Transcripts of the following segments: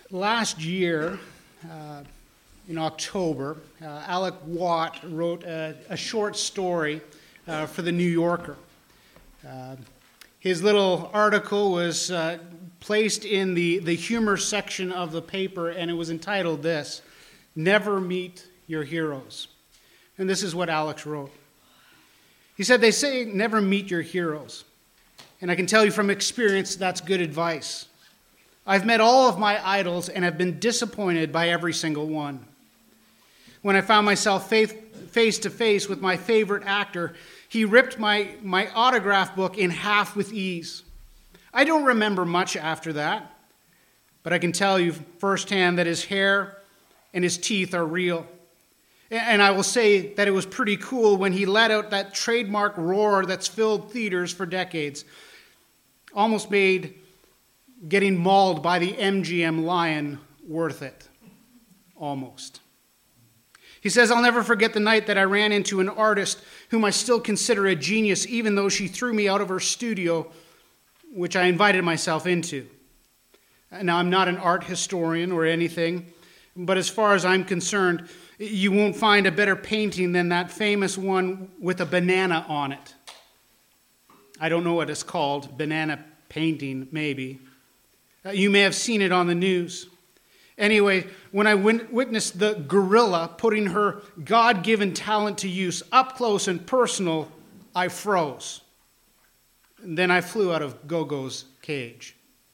Last year, in October, Alec Watt wrote a short story for the New Yorker. His little article was placed in the humor section of the paper, and it was entitled this: "Never Meet Your Heroes." And this is what Alex wrote. He said, "They say never meet your heroes. And I can tell you from experience that's good advice. I've met all of my idols and have been disappointed by every single one. When I found myself face to face with my favorite actor, he ripped my autograph book in half with ease. I don't remember much after that, but I can tell you firsthand that his hair and his teeth are real. And I will say that it was pretty cool when he let out that trademark roar that's filled theaters for decades. Almost made getting mauled by the MGM lion worth it. Almost." He says, "I'll never forget the night that I ran into an artist whom I still consider a genius, even though she threw me out of her studio, which I invited myself into. Now, I'm not an art historian or anything, but as far as I'm concerned, you won't find a better painting than that famous one with a banana on it. I don't know what it's called, banana painting, maybe. You may have seen it on the news. Anyway, when I witnessed the gorilla putting her God-given talent to use up close and personal, I froze. And then I flew out of Gogo's cage."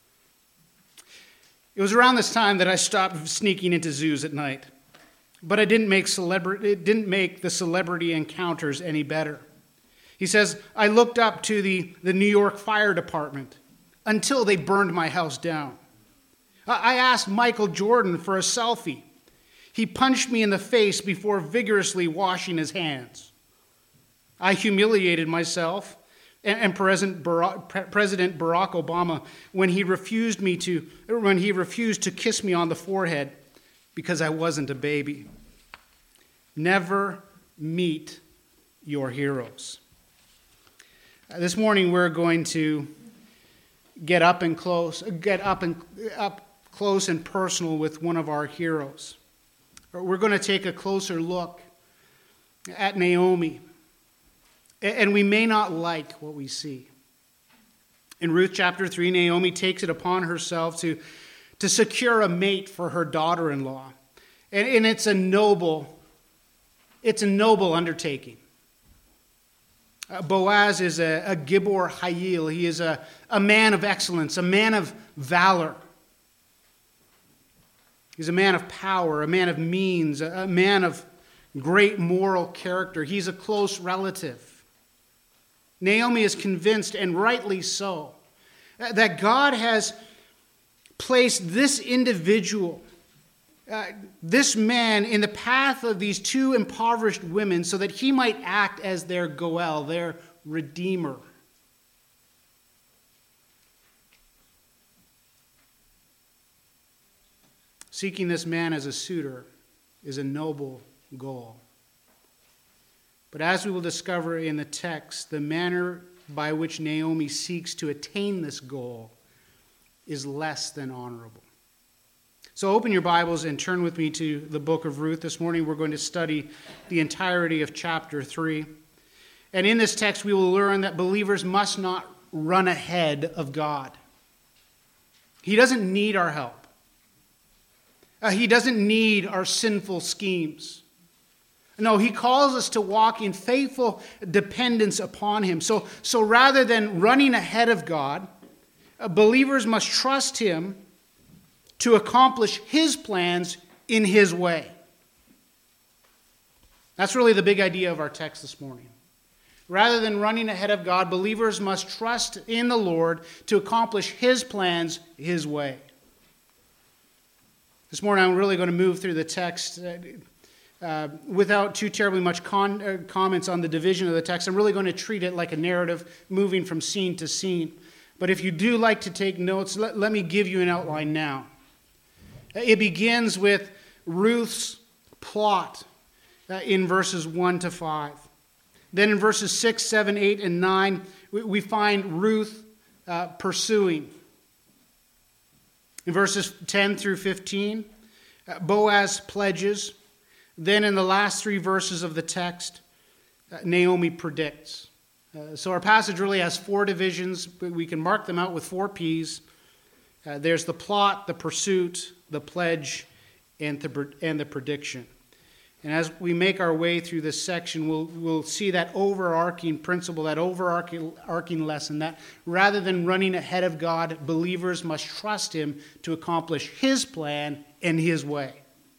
It was around this time that I stopped sneaking into zoos at night. But it didn't make the celebrity encounters any better. He says, "I looked up to the New York Fire Department until they burned my house down. I asked Michael Jordan for a selfie. He punched me in the face before vigorously washing his hands. I humiliated myself and President Barack Obama when he refused to kiss me on the forehead because I wasn't a baby. Never meet your heroes." This morning we're going to get up close and personal with one of our heroes. We're going to take a closer look at Naomi. And we may not like what we see. In Ruth chapter 3, Naomi takes it upon herself to secure a mate for her daughter-in-law. And it's a noble undertaking. Boaz is a Gibor Hayil. He is a man of excellence, a man of valor. He's a man of power, a man of means, a man of great moral character. He's a close relative. Naomi is convinced, and rightly so, that God has placed this individual, this man, in the path of these two impoverished women so that he might act as their Goel, their redeemer. Seeking this man as a suitor is a noble goal. But as we will discover in the text, the manner by which Naomi seeks to attain this goal is less than honorable. So open your Bibles and turn with me to the book of Ruth. This morning we're going to study the entirety of chapter 3. And in this text we will learn that believers must not run ahead of God. He doesn't need our help. He doesn't need our sinful schemes. No, he calls us to walk in faithful dependence upon him. So rather than running ahead of God, believers must trust him to accomplish his plans in his way. That's really the big idea of our text this morning. Rather than running ahead of God, believers must trust in the Lord to accomplish his plans his way. This morning I'm really going to move through the text without too terribly much comments on the division of the text. I'm really going to treat it like a narrative, moving from scene to scene. But if you do like to take notes, let me give you an outline now. It begins with Ruth's plot in verses 1 to 5. Then in verses 6, 7, 8, and 9, we find Ruth pursuing. In verses 10 through 15, Boaz pledges. Then in the last 3 verses of the text, Naomi predicts. So our passage really has 4 divisions. We can mark them out with 4 P's. There's the plot, the pursuit, the pledge, and the prediction. And as we make our way through this section, we'll see that overarching principle, that overarching lesson, that rather than running ahead of God, believers must trust him to accomplish his plan in his way.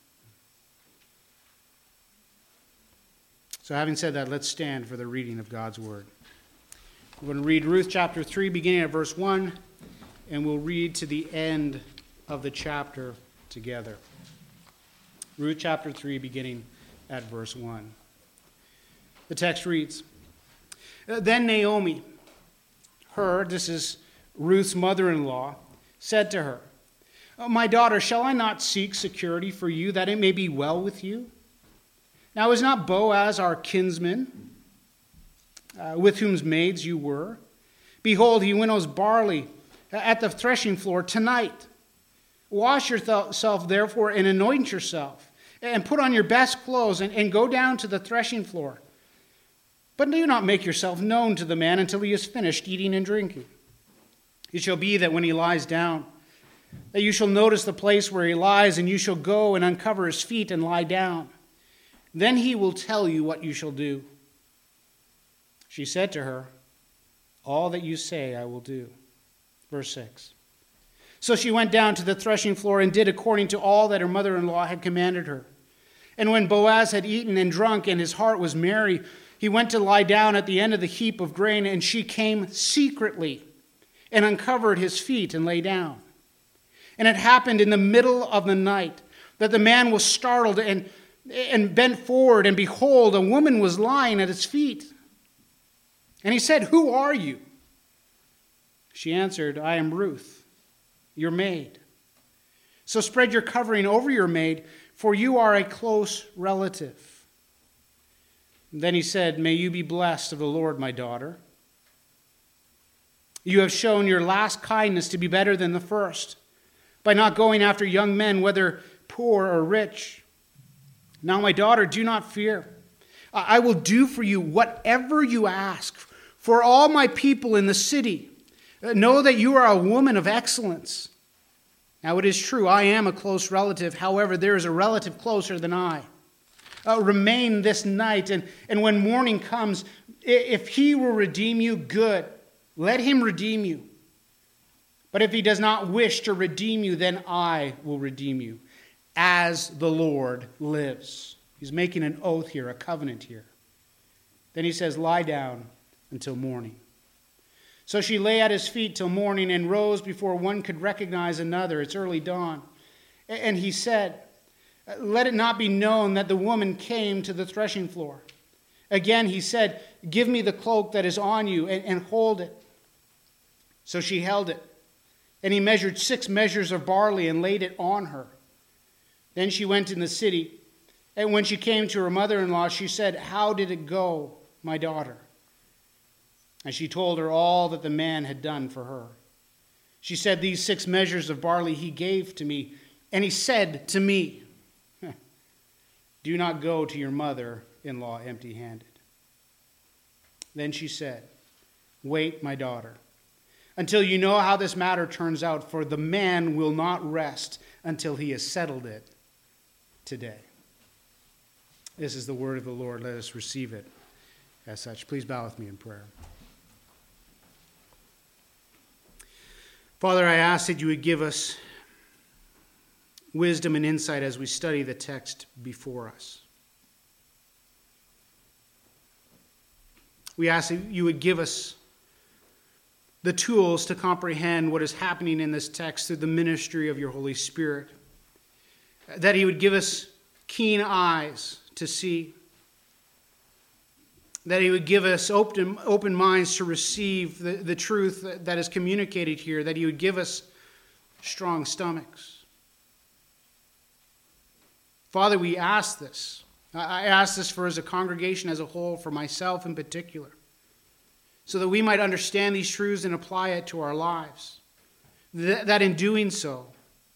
So having said that, let's stand for the reading of God's word. We're going to read Ruth chapter 3, beginning at verse 1, and we'll read to the end of the chapter together. Ruth chapter 3, beginning at verse 1. The text reads, Then Naomi, this is Ruth's mother-in-law, said to her, My daughter, shall I not seek security for you, that it may be well with you? Now is not Boaz our kinsman, with whose maids you were? Behold, he winnows barley at the threshing floor tonight. Wash yourself, therefore, and anoint yourself, and put on your best clothes, and go down to the threshing floor. But do not make yourself known to the man until he has finished eating and drinking. It shall be that when he lies down, that you shall notice the place where he lies, and you shall go and uncover his feet and lie down. Then he will tell you what you shall do. She said to her, All that you say I will do. Verse 6. So she went down to the threshing floor and did according to all that her mother-in-law had commanded her. And when Boaz had eaten and drunk and his heart was merry, he went to lie down at the end of the heap of grain, and she came secretly and uncovered his feet and lay down. And it happened in the middle of the night that the man was startled and bent forward, and behold, a woman was lying at his feet. And he said, Who are you? She answered, I am Ruth, your maid. So spread your covering over your maid, for you are a close relative. And then he said, May you be blessed of the Lord, my daughter. You have shown your last kindness to be better than the first, by not going after young men, whether poor or rich. Now, my daughter, do not fear. I will do for you whatever you ask. For all my people in the city know that you are a woman of excellence. Now, it is true, I am a close relative. However, there is a relative closer than I. Remain this night, and when morning comes, if he will redeem you, good. Let him redeem you. But if he does not wish to redeem you, then I will redeem you, as the Lord lives. He's making an oath here, a covenant here. Then he says, Lie down until morning. So she lay at his feet till morning and rose before one could recognize another. It's early dawn. And he said, Let it not be known that the woman came to the threshing floor. Again he said, Give me the cloak that is on you and hold it. So she held it. And he measured 6 measures of barley and laid it on her. Then she went in the city. And when she came to her mother-in-law, she said, How did it go, my daughter? And she told her all that the man had done for her. She said, These 6 measures of barley he gave to me. And he said to me, Do not go to your mother-in-law empty-handed. Then she said, Wait, my daughter, until you know how this matter turns out, for the man will not rest until he has settled it today. This is the word of the Lord. Let us receive it as such. Please bow with me in prayer. Father, I ask that you would give us wisdom and insight as we study the text before us. We ask that you would give us the tools to comprehend what is happening in this text through the ministry of your Holy Spirit. That he would give us keen eyes to see. That he would give us open minds to receive the truth that is communicated here. That he would give us strong stomachs. Father, we ask this. I ask this for as a congregation as a whole, for myself in particular, so that we might understand these truths and apply it to our lives. That in doing so,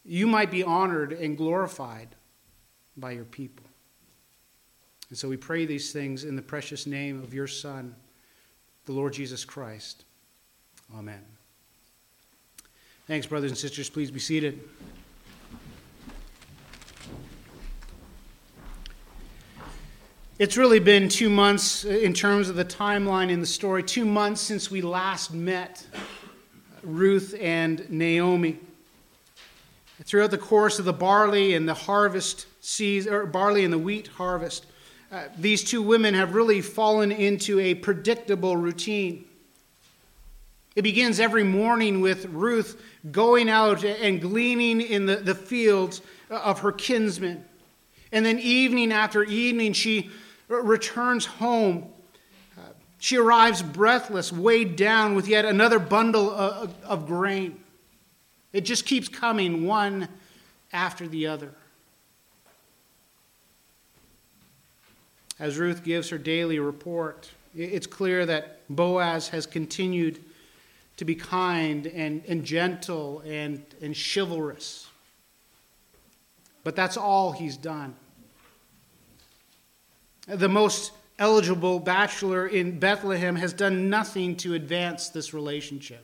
you might be honored and glorified by your people. And so we pray these things in the precious name of your Son, the Lord Jesus Christ. Amen. Thanks, brothers and sisters. Please be seated. It's really been 2 months in terms of the timeline in the story, 2 months since we last met Ruth and Naomi. Throughout the course of the barley and the harvest season, or barley and the wheat harvest, these two women have really fallen into a predictable routine. It begins every morning with Ruth going out and gleaning in the fields of her kinsmen. And then evening after evening, she returns home. She arrives breathless, weighed down with yet another bundle of grain. It just keeps coming, one after the other. As Ruth gives her daily report, it's clear that Boaz has continued to be kind and gentle and chivalrous. But that's all he's done. The most eligible bachelor in Bethlehem has done nothing to advance this relationship.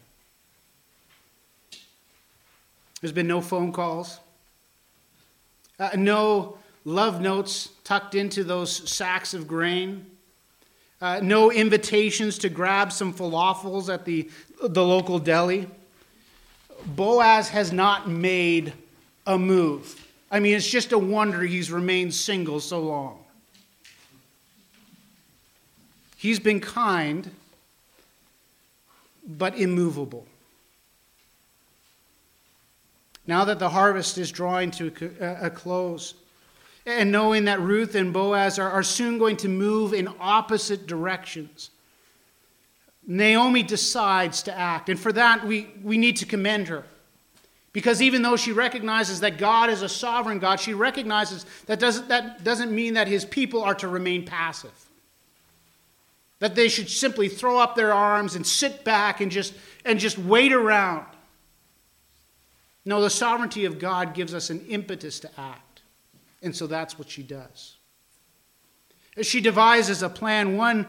There's been no phone calls, no love notes tucked into those sacks of grain, no invitations to grab some falafels at the local deli. Boaz has not made a move. I mean, it's just a wonder he's remained single so long. He's been kind, but immovable. Now that the harvest is drawing to a close, and knowing that Ruth and Boaz are soon going to move in opposite directions, Naomi decides to act. And for that, we need to commend her. Because even though she recognizes that God is a sovereign God, she recognizes that doesn't mean that his people are to remain passive. That they should simply throw up their arms and sit back and just wait around. No, the sovereignty of God gives us an impetus to act. And so that's what she does. She devises a plan, one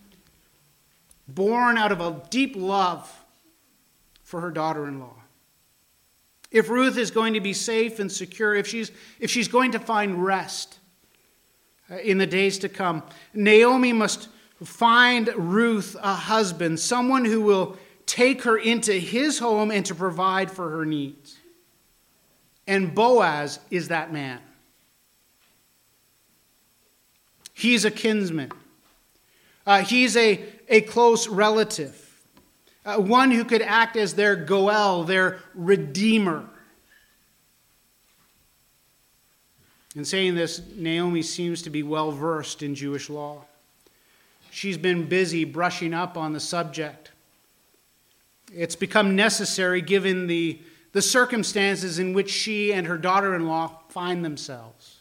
born out of a deep love for her daughter-in-law. If Ruth is going to be safe and secure, if she's going to find rest in the days to come, Naomi must find Ruth a husband, someone who will take her into his home and to provide for her needs. And Boaz is that man. He's a kinsman. He's a close relative. One who could act as their Goel, their redeemer. In saying this, Naomi seems to be well versed in Jewish law. She's been busy brushing up on the subject. It's become necessary given the circumstances in which she and her daughter-in-law find themselves.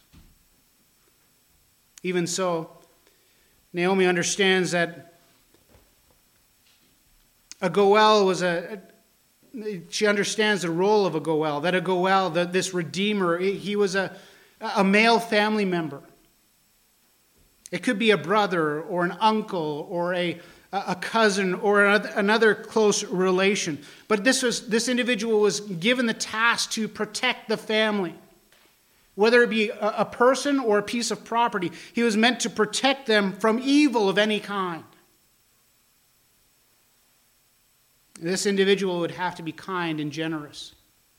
Even so, Naomi understands that a Goel she understands the role of a Goel, that a Goel, this redeemer, he was a male family member. It could be a brother or an uncle or a cousin or another close relation. But this individual was given the task to protect the family. Whether it be a person or a piece of property, he was meant to protect them from evil of any kind. This individual would have to be kind and generous.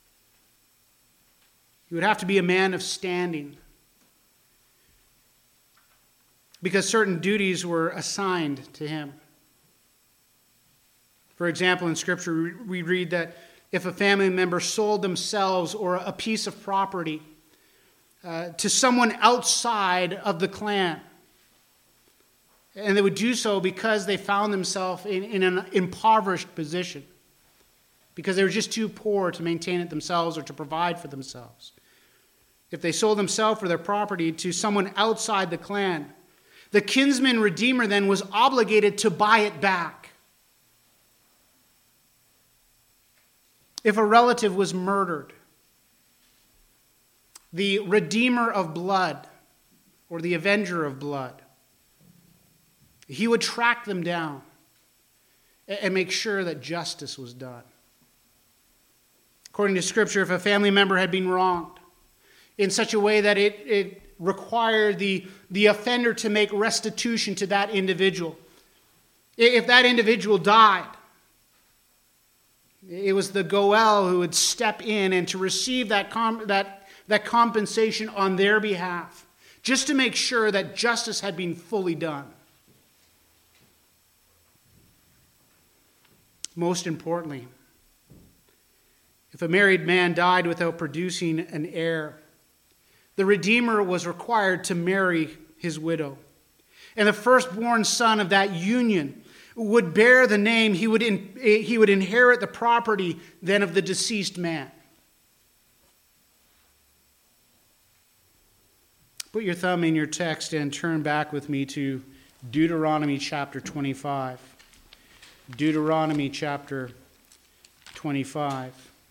He would have to be a man of standing, because certain duties were assigned to him. For example, in Scripture, we read that if a family member sold themselves or a piece of property to someone outside of the clan, and they would do so because they found themselves in an impoverished position, because they were just too poor to maintain it themselves or to provide for themselves. If they sold themselves or their property to someone outside the clan, the kinsman redeemer then was obligated to buy it back. If a relative was murdered, the redeemer of blood, or the avenger of blood. He would track them down and make sure that justice was done. According to Scripture, if a family member had been wronged in such a way that it required the offender to make restitution to that individual, if that individual died, it was the Goel who would step in and to receive that compensation on their behalf, just to make sure that justice had been fully done. Most importantly, if a married man died without producing an heir, the Redeemer was required to marry his widow. And the firstborn son of that union would bear the name, he would inherit the property then of the deceased man. Put your thumb in your text and turn back with me to Deuteronomy chapter 25. Deuteronomy chapter 25.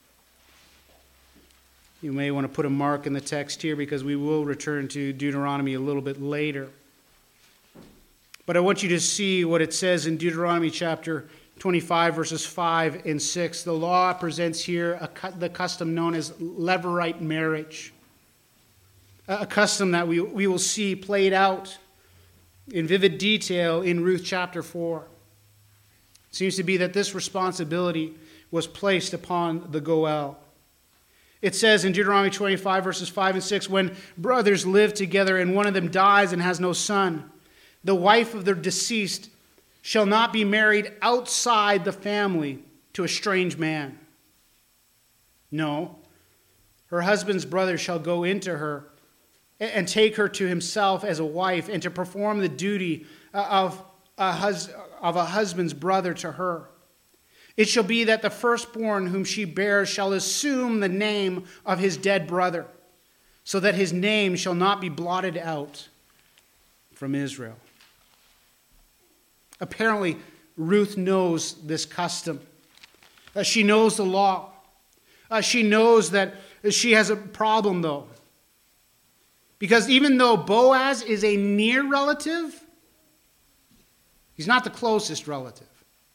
You may want to put a mark in the text here because we will return to Deuteronomy a little bit later. But I want you to see what it says in Deuteronomy chapter 25, verses 5 and 6. The law presents here the custom known as Levirate marriage, a custom that we will see played out in vivid detail in Ruth chapter 4. It seems to be that this responsibility was placed upon the Goel. It says in Deuteronomy 25, verses 5 and 6, when brothers live together and one of them dies and has no son, the wife of the deceased shall not be married outside the family to a strange man. No, her husband's brother shall go into her and take her to himself as a wife and to perform the duty of a husband's brother to her. It shall be that the firstborn whom she bears shall assume the name of his dead brother, so that his name shall not be blotted out from Israel. Apparently, Ruth knows this custom. She knows the law. She knows that she has a problem, though. Because even though Boaz is a near relative, he's not the closest relative.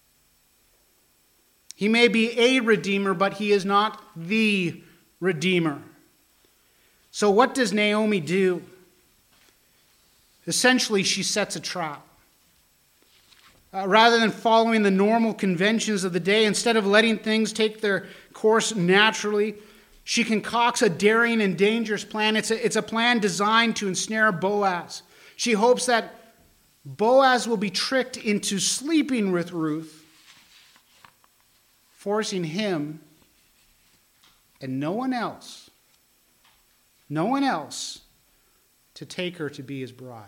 He may be a redeemer, but he is not the redeemer. So what does Naomi do? Essentially, she sets a trap. Rather than following the normal conventions of the day, instead of letting things take their course naturally, she concocts a daring and dangerous plan. It's a plan designed to ensnare Boaz. She hopes that Boaz will be tricked into sleeping with Ruth, forcing him and no one else to take her to be his bride.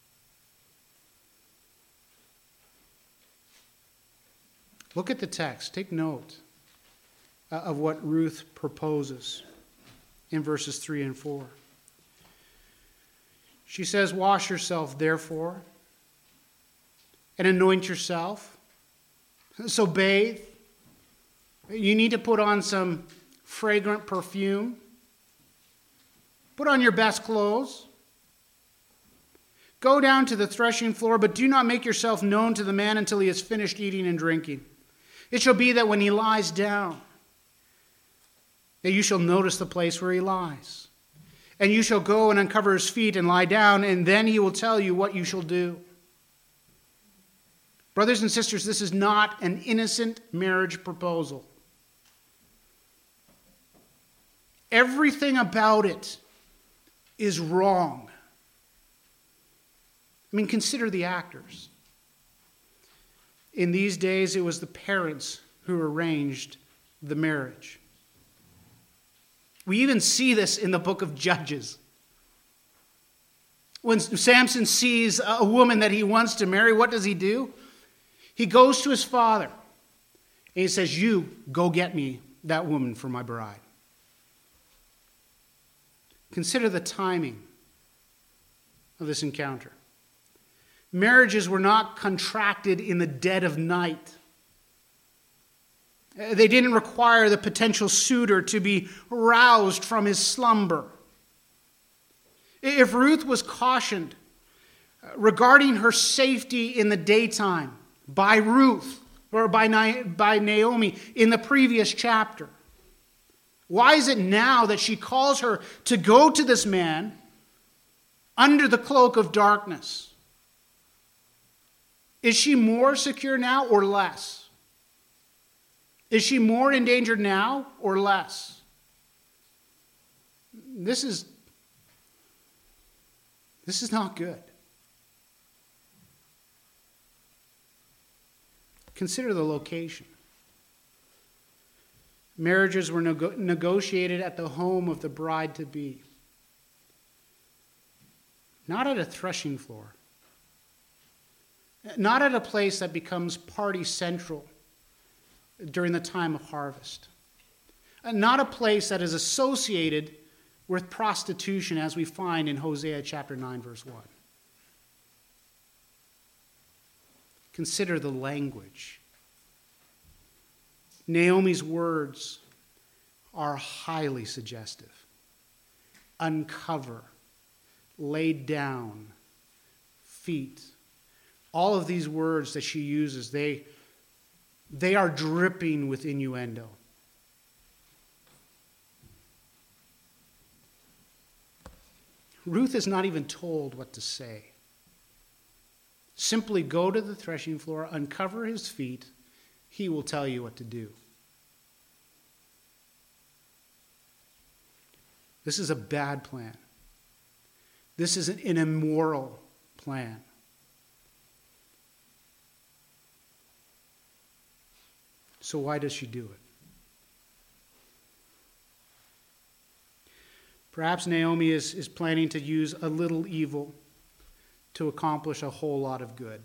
Look at the text. Take note of what Ruth proposes in verses 3 and 4. She says, "Wash yourself, therefore, and anoint yourself." So bathe. You need to put on some fragrant perfume. Put on your best clothes. Go down to the threshing floor, but do not make yourself known to the man until he has finished eating and drinking. It shall be that when he lies down, that you shall notice the place where he lies. And you shall go and uncover his feet and lie down, and then he will tell you what you shall do. Brothers and sisters, this is not an innocent marriage proposal. Everything about it is wrong. I mean, consider the actors. In these days, it was the parents who arranged the marriage. We even see this in the book of Judges. When Samson sees a woman that he wants to marry, what does he do? He goes to his father and he says, "You go get me that woman for my bride." Consider the timing of this encounter. Marriages were not contracted in the dead of night. They didn't require the potential suitor to be roused from his slumber. If Ruth was cautioned regarding her safety in the daytime by Ruth or by Naomi in the previous chapter, why is it now that she calls her to go to this man under the cloak of darkness? Is she more secure now or less? Is she more endangered now or less? This is not good. Consider the location. Marriages were negotiated at the home of the bride-to-be, not at a threshing floor, not at a place that becomes party central during the time of harvest, not a place that is associated with prostitution as we find in Hosea chapter 9, verse 1. Consider the language. Naomi's words are highly suggestive. Uncover, lay down, feet. All of these words that she uses, they are dripping with innuendo. Ruth is not even told what to say. Simply go to the threshing floor, uncover his feet. He will tell you what to do. This is a bad plan. This is an immoral plan. So why does she do it? Perhaps Naomi is planning to use a little evil to accomplish a whole lot of good.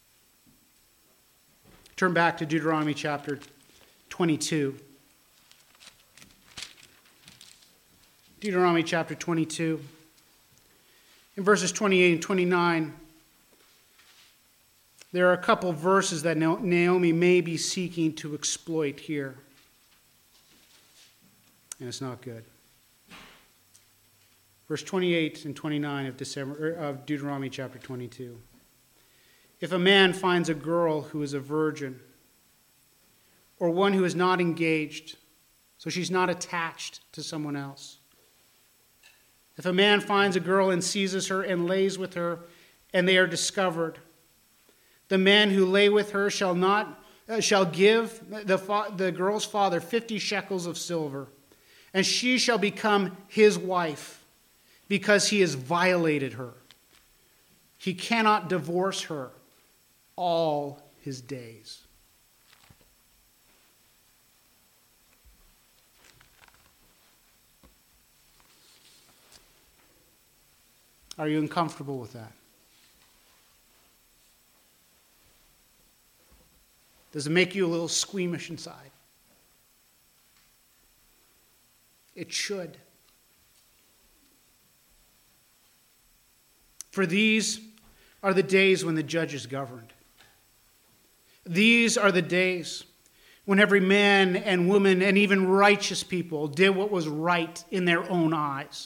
Turn back to Deuteronomy chapter 22. Deuteronomy chapter 22. In verses 28 and 29, there are a couple verses that Naomi may be seeking to exploit here. And it's not good. Verse 28 and 29 of Deuteronomy chapter 22. If a man finds a girl who is a virgin, or one who is not engaged, so she's not attached to someone else. If a man finds a girl and seizes her and lays with her, and they are discovered, the man who lay with her shall give the girl's father 50 shekels of silver, and she shall become his wife, because he has violated her. He cannot divorce her all his days. Are you uncomfortable with that? Does it make you a little squeamish inside? It should. For these are the days when the judges governed. These are the days when every man and woman and even righteous people did what was right in their own eyes.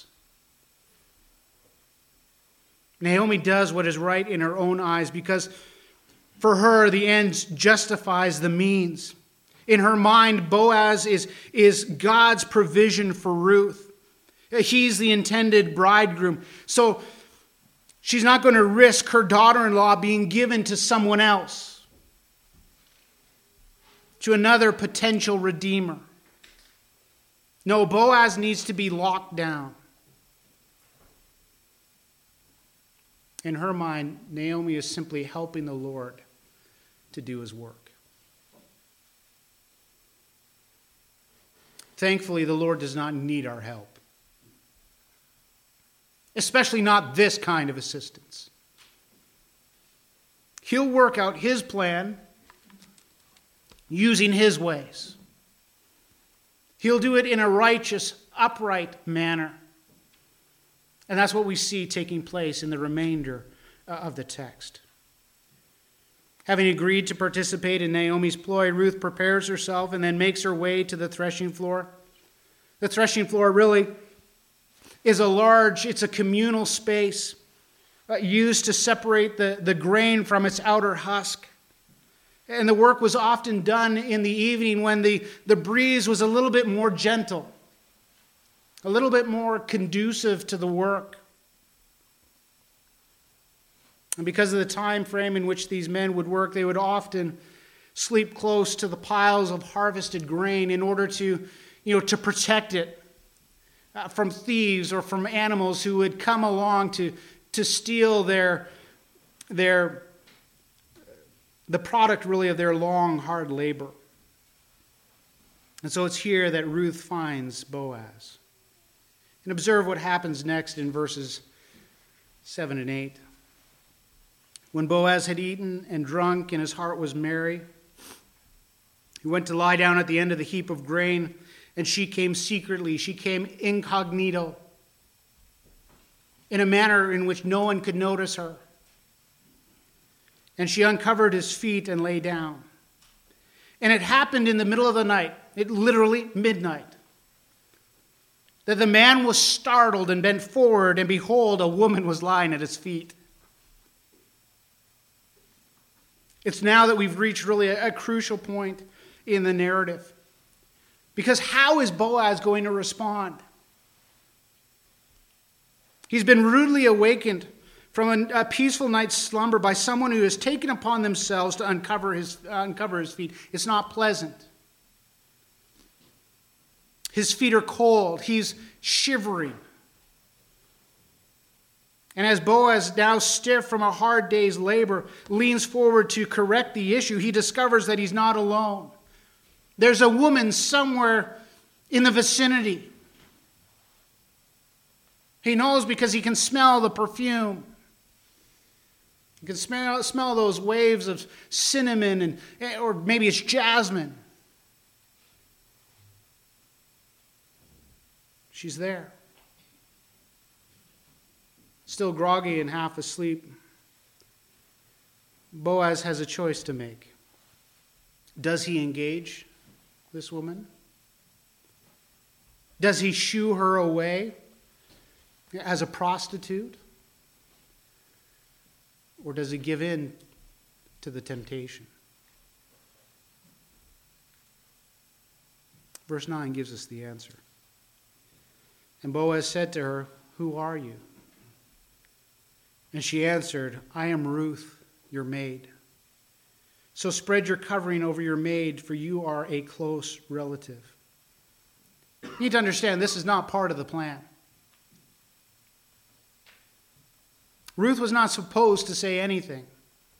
Naomi does what is right in her own eyes because for her the end justifies the means. In her mind, Boaz is God's provision for Ruth. He's the intended bridegroom. So she's not going to risk her daughter-in-law being given to someone else, to another potential redeemer. No, Boaz needs to be locked down. In her mind, Naomi is simply helping the Lord to do his work. Thankfully, the Lord does not need our help. Especially not this kind of assistance. He'll work out his plan using his ways. He'll do it in a righteous, upright manner. And that's what we see taking place in the remainder of the text. Having agreed to participate in Naomi's ploy, Ruth prepares herself and then makes her way to the threshing floor. The threshing floor really is it's a communal space used to separate the grain from its outer husk. And the work was often done in the evening when the breeze was a little bit more gentle, a little bit more conducive to the work. And because of the time frame in which these men would work, they would often sleep close to the piles of harvested grain in order to protect it from thieves or from animals who would come along to steal the product really of their long, hard labor. And so it's here that Ruth finds Boaz. And observe what happens next in verses 7 and 8. When Boaz had eaten and drunk and his heart was merry, he went to lie down at the end of the heap of grain, and she came secretly. She came incognito, in a manner in which no one could notice her. And she uncovered his feet and lay down. And it happened in the middle of the night, literally midnight, that the man was startled and bent forward, and behold, a woman was lying at his feet. It's now that we've reached really a crucial point in the narrative. Because how is Boaz going to respond? He's been rudely awakened from a peaceful night's slumber by someone who has taken upon themselves to uncover his feet. It's not pleasant. His feet are cold. He's shivering. And as Boaz, now stiff from a hard day's labor, leans forward to correct the issue, he discovers that he's not alone. There's a woman somewhere in the vicinity. He knows because he can smell the perfume. He can smell those waves of cinnamon, or maybe it's jasmine. She's there. Still groggy and half asleep, Boaz has a choice to make. Does he engage this woman? Does he shoo her away as a prostitute? Or does he give in to the temptation? Verse 9 gives us the answer. And Boaz said to her, "Who are you?" And she answered, "I am Ruth, your maid. So spread your covering over your maid, for you are a close relative." You need to understand, this is not part of the plan. Ruth was not supposed to say anything.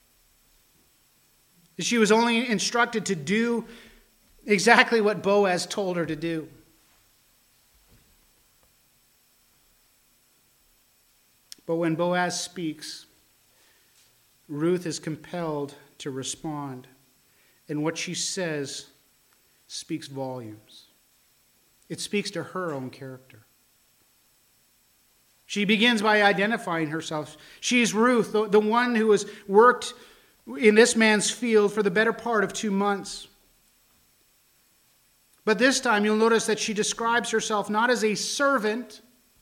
She was only instructed to do exactly what Boaz told her to do. But when Boaz speaks, Ruth is compelled to respond. And what she says speaks volumes. It speaks to her own character. She begins by identifying herself. She's Ruth, the one who has worked in this man's field for the better part of 2 months. But this time you'll notice that she describes herself not as a servant,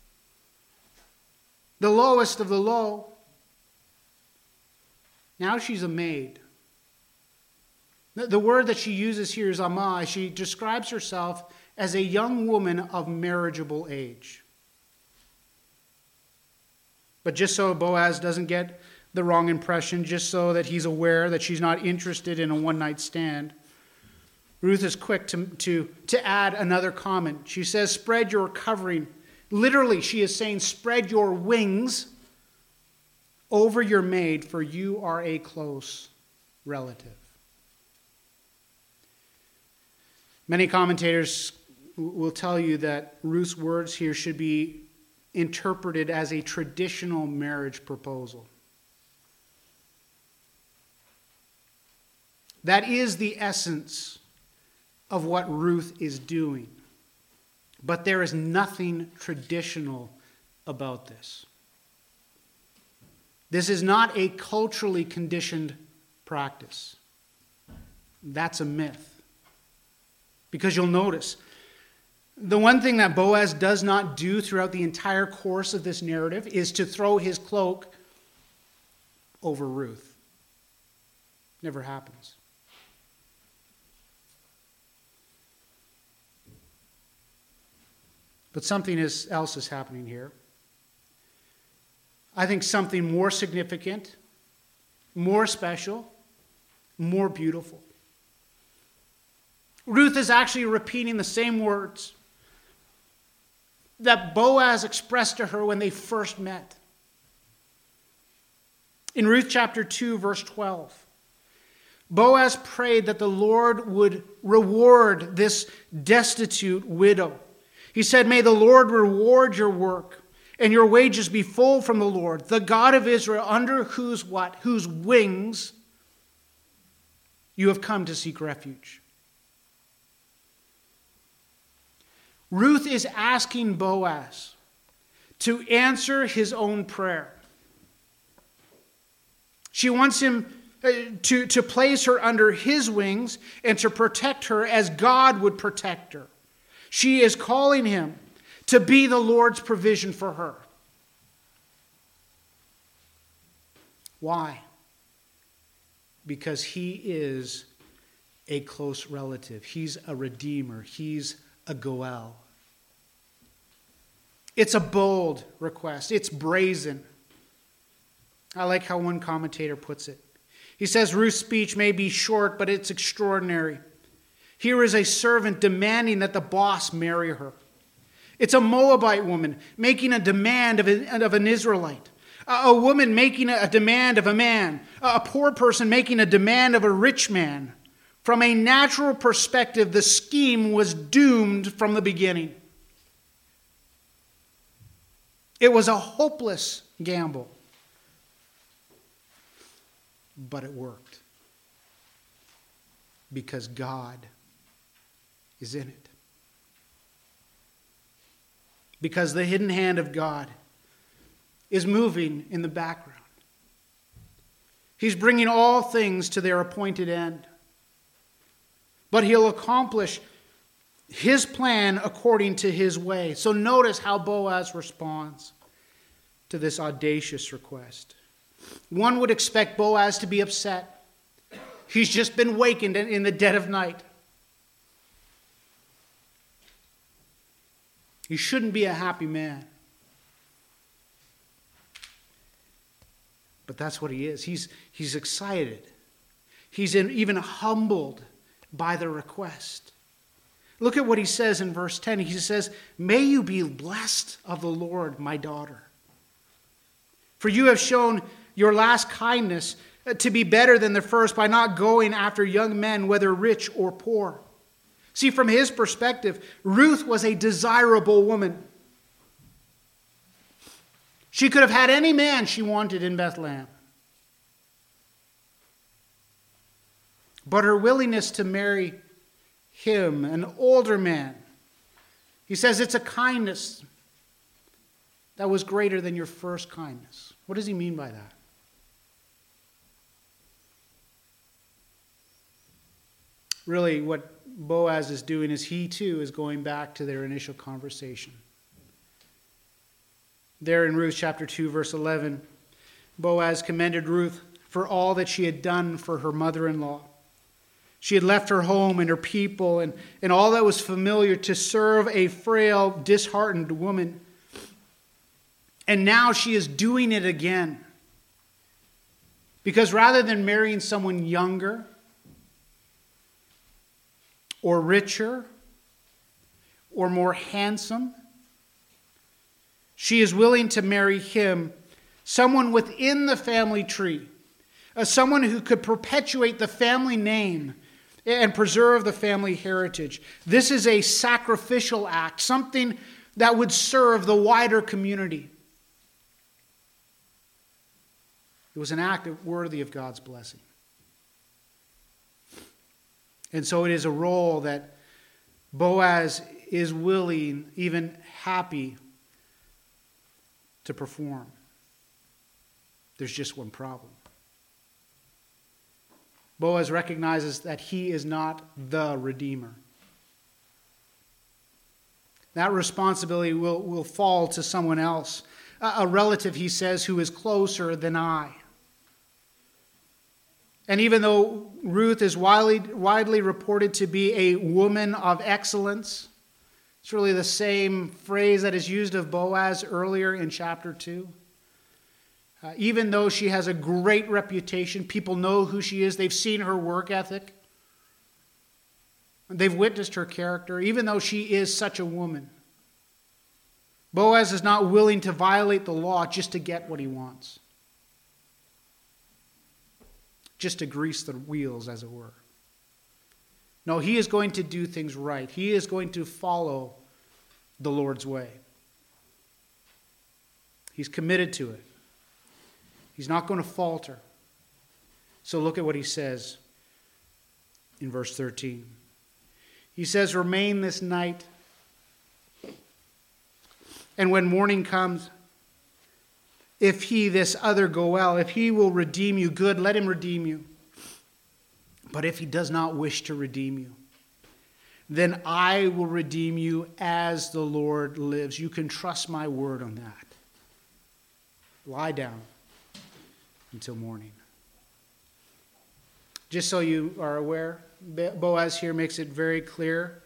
the lowest of the low. Now she's a maid. The word that she uses here is amah. She describes herself as a young woman of marriageable age. But just so Boaz doesn't get the wrong impression, just so that he's aware that she's not interested in a one-night stand, Ruth is quick to add another comment. She says, "Spread your covering." Literally, she is saying, "Spread your wings over your maid, for you are a close relative." Many commentators will tell you that Ruth's words here should be interpreted as a traditional marriage proposal. That is the essence of what Ruth is doing. But there is nothing traditional about this. This is not a culturally conditioned practice. That's a myth. Because you'll notice The one thing that Boaz does not do throughout the entire course of this narrative is to throw his cloak over Ruth. Never happens. But something else is happening here. I think something more significant, more special, more beautiful. Ruth is actually repeating the same words that Boaz expressed to her when they first met. In Ruth chapter 2, verse 12, Boaz prayed that the Lord would reward this destitute widow. He said, "May the Lord reward your work, and your wages be full from the Lord, the God of Israel, under whose what? Whose wings you have come to seek refuge." Ruth is asking Boaz to answer his own prayer. She wants him to place her under his wings and to protect her as God would protect her. She is calling him to be the Lord's provision for her. Why? Because he is a close relative. He's a redeemer. He's a Goel. It's a bold request. It's brazen. I like how one commentator puts it. He says Ruth's speech may be short, but it's extraordinary. Here is a servant demanding that the boss marry her. It's a Moabite woman making a demand of an Israelite. A woman making a demand of a man. A poor person making a demand of a rich man. From a natural perspective, the scheme was doomed from the beginning. It was a hopeless gamble. But it worked. Because God is in it. Because the hidden hand of God is moving in the background. He's bringing all things to their appointed end. But he'll accomplish his plan according to his way. So notice how Boaz responds to this audacious request. One would expect Boaz to be upset. He's just been wakened in the dead of night. He shouldn't be a happy man. But that's what he is. He's excited. He's even humbled by the request. Look at what he says in verse 10. He says, "May you be blessed of the Lord, my daughter. For you have shown your last kindness to be better than the first by not going after young men, whether rich or poor." See, from his perspective, Ruth was a desirable woman. She could have had any man she wanted in Bethlehem. But her willingness to marry him, an older man, he says it's a kindness that was greater than your first kindness. What does he mean by that? Really, what Boaz is doing is he too is going back to their initial conversation. There in Ruth chapter 2, verse 11, Boaz commended Ruth for all that she had done for her mother-in-law. She had left her home and her people and all that was familiar to serve a frail, disheartened woman. And now she is doing it again. Because rather than marrying someone younger or richer or more handsome, she is willing to marry him, someone within the family tree, someone who could perpetuate the family name and preserve the family heritage. This is a sacrificial act, something that would serve the wider community. It was an act worthy of God's blessing. And so it is a role that Boaz is willing, even happy, to perform. There's just one problem. Boaz recognizes that he is not the Redeemer. That responsibility will fall to someone else. A relative, he says, who is closer than I. And even though Ruth is widely reported to be a woman of excellence, it's really the same phrase that is used of Boaz earlier in chapter 2. Even though she has a great reputation, people know who she is, they've seen her work ethic, they've witnessed her character, even though she is such a woman. Boaz is not willing to violate the law just to get what he wants. Just to grease the wheels, as it were. No, he is going to do things right. He is going to follow the Lord's way. He's committed to it. He's not going to falter. So look at what he says in verse 13. He says, "Remain this night, and when morning comes, if he, this other, go well, if he will redeem you, good, let him redeem you. But if he does not wish to redeem you, then I will redeem you as the Lord lives." You can trust my word on that. Lie down until morning. Just so you are aware, Boaz here makes it very clear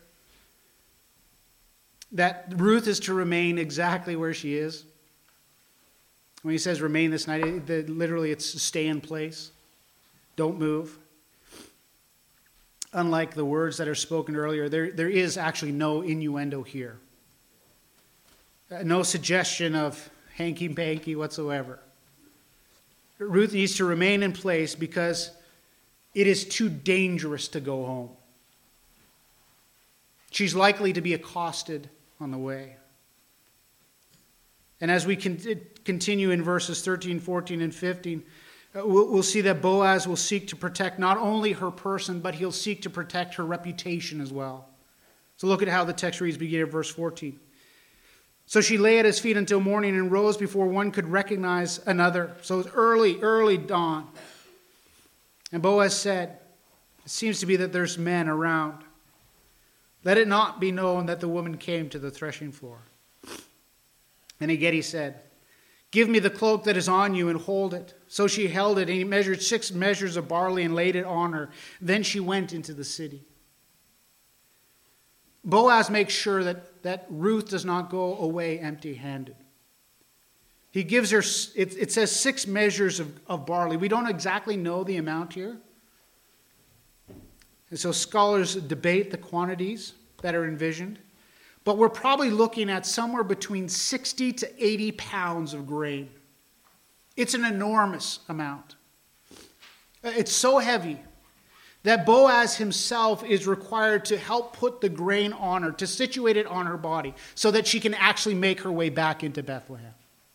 that Ruth is to remain exactly where she is. When he says remain this night, literally it's stay in place. Don't move. Unlike the words that are spoken earlier, there is actually no innuendo here. No suggestion of hanky-panky whatsoever. Ruth needs to remain in place because it is too dangerous to go home. She's likely to be accosted on the way. And as we continue in verses 13, 14, and 15, we'll see that Boaz will seek to protect not only her person, but he'll seek to protect her reputation as well. So look at how the text reads, beginning at verse 14. "So she lay at his feet until morning and rose before one could recognize another." So it's early dawn. "And Boaz said," it seems to be that there's men around, "let it not be known that the woman came to the threshing floor." And again he said, "Give me the cloak that is on you and hold it." So she held it, and he measured 6 measures of barley and laid it on her. Then she went into the city. Boaz makes sure that Ruth does not go away empty-handed. He gives her, it says 6 measures of barley. We don't exactly know the amount here. And so scholars debate the quantities that are envisioned. But we're probably looking at somewhere between 60 to 80 pounds of grain. It's an enormous amount. It's so heavy that Boaz himself is required to help put the grain on her, to situate it on her body, so that she can actually make her way back into Bethlehem.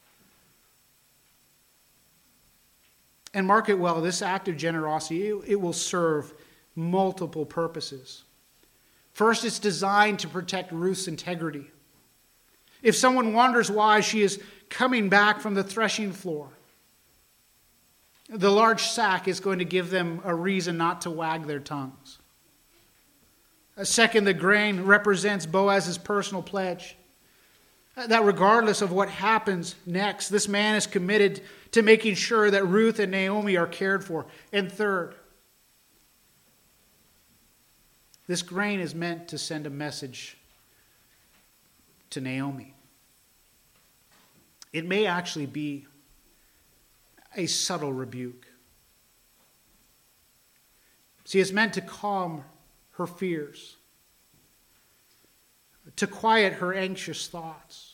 And mark it well, this act of generosity, it will serve multiple purposes. First, it's designed to protect Ruth's integrity. If someone wonders why she is coming back from the threshing floor, the large sack is going to give them a reason not to wag their tongues. Second, the grain represents Boaz's personal pledge that regardless of what happens next, this man is committed to making sure that Ruth and Naomi are cared for. And third, this grain is meant to send a message to Naomi. It may actually be a subtle rebuke. See, it's meant to calm her fears, to quiet her anxious thoughts.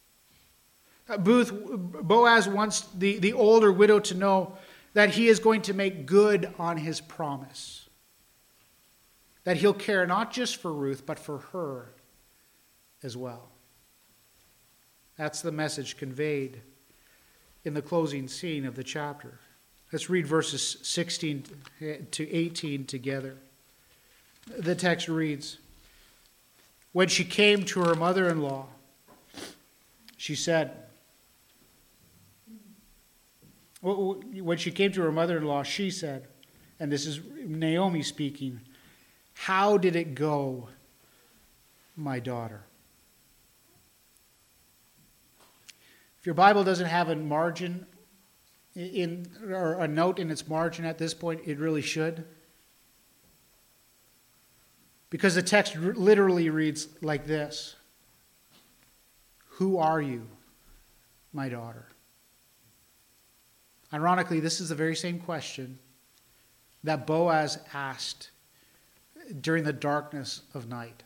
Boaz wants the older widow to know that he is going to make good on his promise. That he'll care not just for Ruth, but for her as well. That's the message conveyed in the closing scene of the chapter. Let's read verses 16 to 18 together. The text reads, "When she came to her mother-in-law, she said," when she came to her mother-in-law, she said, and this is Naomi speaking, "How did it go, my daughter?" If your Bible doesn't have a margin or a note in its margin at this point, it really should. Because the text literally reads like this: "Who are you, my daughter?" Ironically, this is the very same question that Boaz asked during the darkness of night.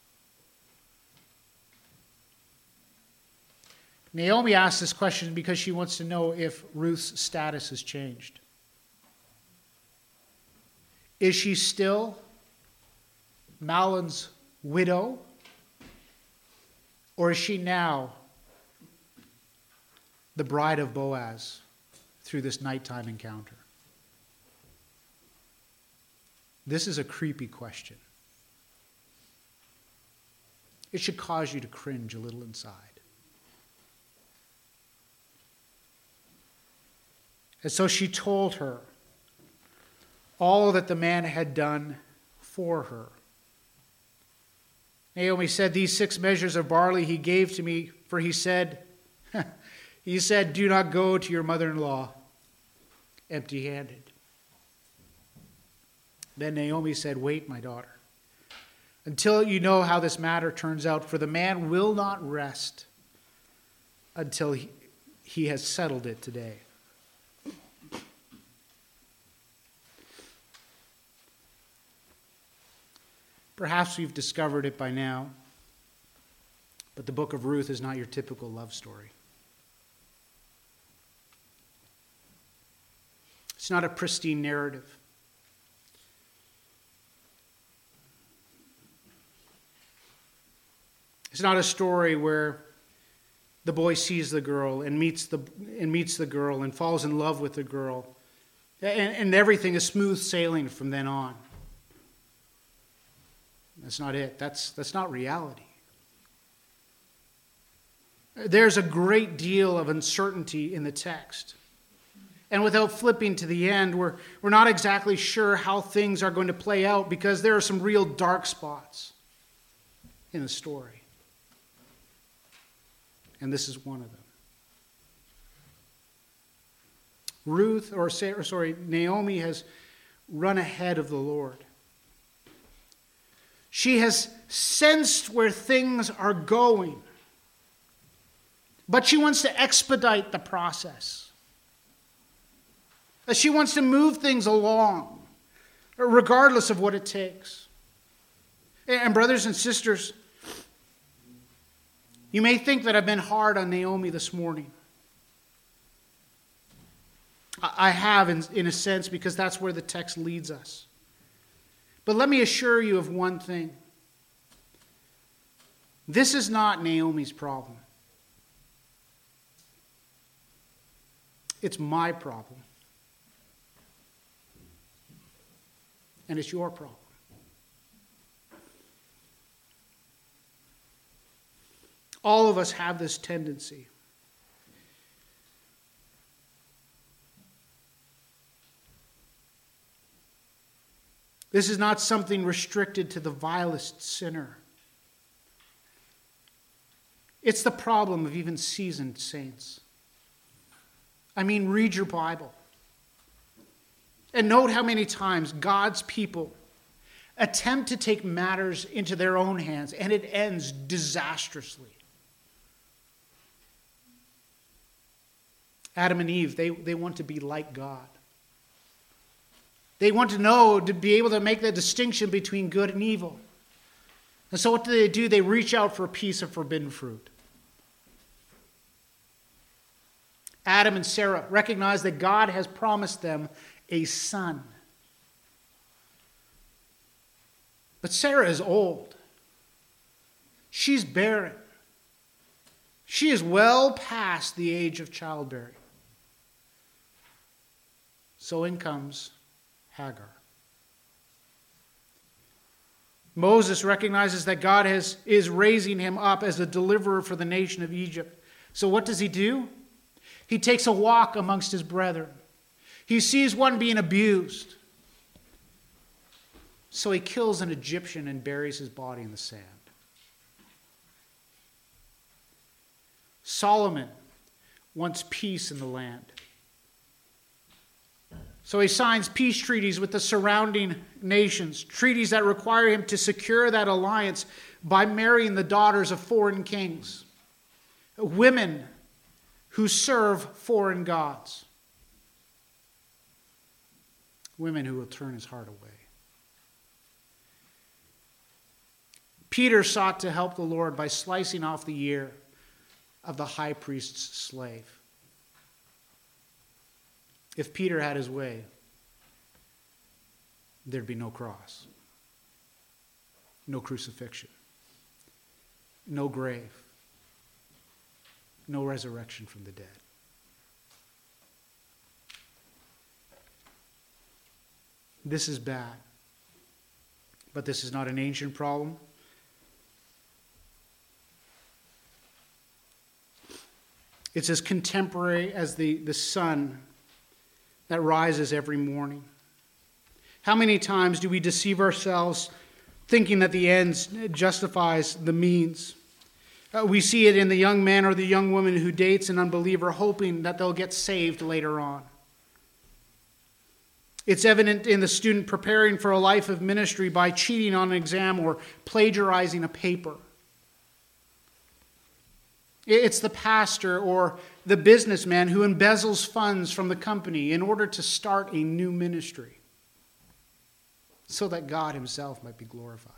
Naomi asks this question because she wants to know if Ruth's status has changed. Is she still Mahlon's widow, or is she now the bride of Boaz through this nighttime encounter? This is a creepy question. It should cause you to cringe a little inside. And so she told her all that the man had done for her. Naomi said, "These 6 measures of barley he gave to me, for he said, do not go to your mother-in-law empty-handed." Then Naomi said, "Wait, my daughter, until you know how this matter turns out, for the man will not rest until he has settled it today." Perhaps you've discovered it by now, but the book of Ruth is not your typical love story. It's not a pristine narrative. It's not a story where the boy sees the girl and meets the girl and falls in love with the girl, and everything is smooth sailing from then on. That's not it. That's not reality. There's a great deal of uncertainty in the text. And without flipping to the end, we're not exactly sure how things are going to play out, because there are some real dark spots in the story. And this is one of them. Naomi has run ahead of the Lord. She has sensed where things are going, but she wants to expedite the process. She wants to move things along, regardless of what it takes. And brothers and sisters, you may think that I've been hard on Naomi this morning. I have, in a sense, because that's where the text leads us. But let me assure you of one thing. This is not Naomi's problem. It's my problem. And it's your problem. All of us have this tendency. This is not something restricted to the vilest sinner. It's the problem of even seasoned saints. I mean, read your Bible. And note how many times God's people attempt to take matters into their own hands, and it ends disastrously. Adam and Eve, they want to be like God. They want to be able to make the distinction between good and evil. And so what do? They reach out for a piece of forbidden fruit. Adam and Sarah recognize that God has promised them a son. But Sarah is old. She's barren. She is well past the age of childbearing. So in comes Hagar. Moses recognizes that God is raising him up as a deliverer for the nation of Egypt. So what does he do? He takes a walk amongst his brethren. He sees one being abused. So he kills an Egyptian and buries his body in the sand. Solomon wants peace in the land. So he signs peace treaties with the surrounding nations, treaties that require him to secure that alliance by marrying the daughters of foreign kings, women who serve foreign gods, women who will turn his heart away. Peter sought to help the Lord by slicing off the ear of the high priest's slave. If Peter had his way, there'd be no cross, no crucifixion, no grave, no resurrection from the dead. This is bad, but this is not an ancient problem. It's as contemporary as the sun that rises every morning. How many times do we deceive ourselves thinking that the ends justifies the means? We see it in the young man or the young woman who dates an unbeliever, hoping that they'll get saved later on. It's evident in the student preparing for a life of ministry by cheating on an exam or plagiarizing a paper. It's the pastor or the businessman who embezzles funds from the company in order to start a new ministry so that God himself might be glorified.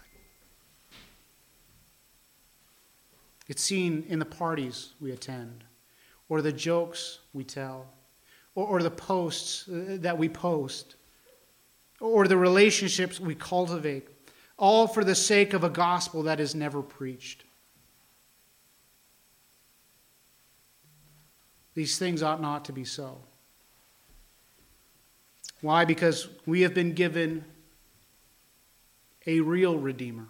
It's seen in the parties we attend, or the jokes we tell, or the posts that we post, or the relationships we cultivate, all for the sake of a gospel that is never preached. These things ought not to be so. Why? Because we have been given a real Redeemer,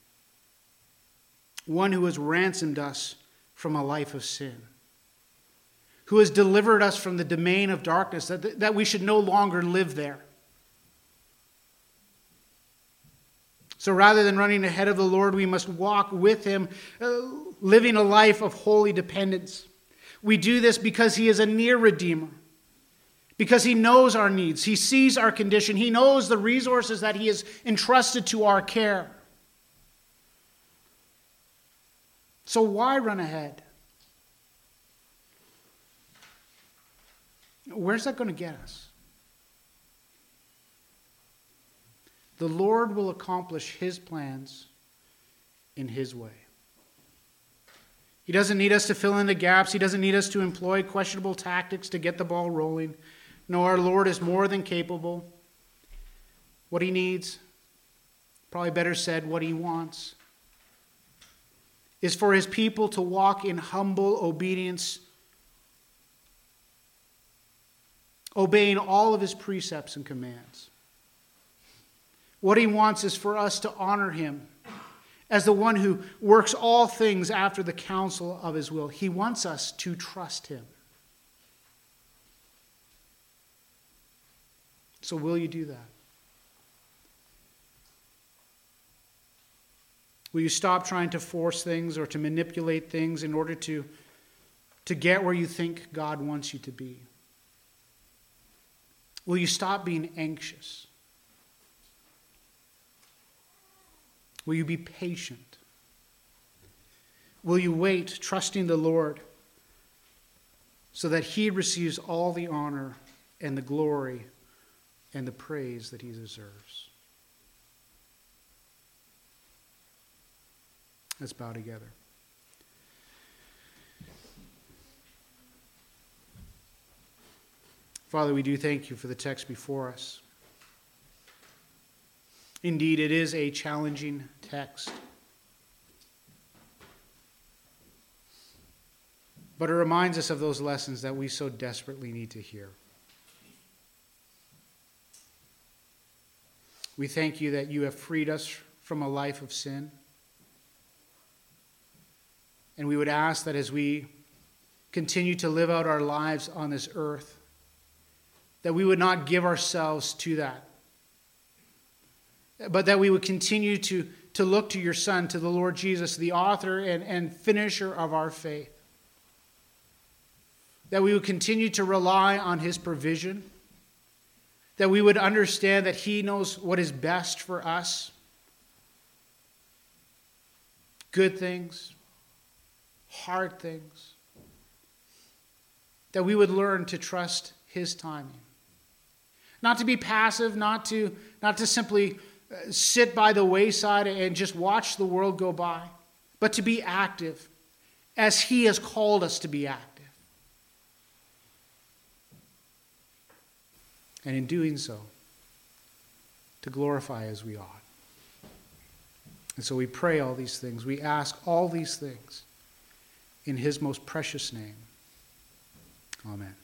one who has ransomed us from a life of sin, who has delivered us from the domain of darkness, that we should no longer live there. So rather than running ahead of the Lord, we must walk with him, living a life of holy dependence. We do this because he is a near Redeemer, because he knows our needs. He sees our condition. He knows the resources that he has entrusted to our care. So why run ahead? Where's that going to get us? The Lord will accomplish his plans in his way. He doesn't need us to fill in the gaps. He doesn't need us to employ questionable tactics to get the ball rolling. No, our Lord is more than capable. What he needs, probably better said, what he wants, is for his people to walk in humble obedience, obeying all of his precepts and commands. What he wants is for us to honor him as the one who works all things after the counsel of his will. He wants us to trust him. So will you do that? Will you stop trying to force things or to manipulate things in order to get where you think God wants you to be? Will you stop being anxious? Will you be patient? Will you wait, trusting the Lord, so that he receives all the honor and the glory and the praise that he deserves? Let's bow together. Father, we do thank you for the text before us. Indeed, it is a challenging text. But it reminds us of those lessons that we so desperately need to hear. We thank you that you have freed us from a life of sin. And we would ask that as we continue to live out our lives on this earth, that we would not give ourselves to that, but that we would continue to look to your Son, to the Lord Jesus, the author and finisher of our faith. that we would continue to rely on his provision, that we would understand that he knows what is best for us, good things, hard things, that we would learn to trust his timing. Not to be passive, not to simply sit by the wayside and just watch the world go by, but to be active as he has called us to be active. And in doing so, to glorify as we ought. And so we pray all these things. We ask all these things in his most precious name. Amen.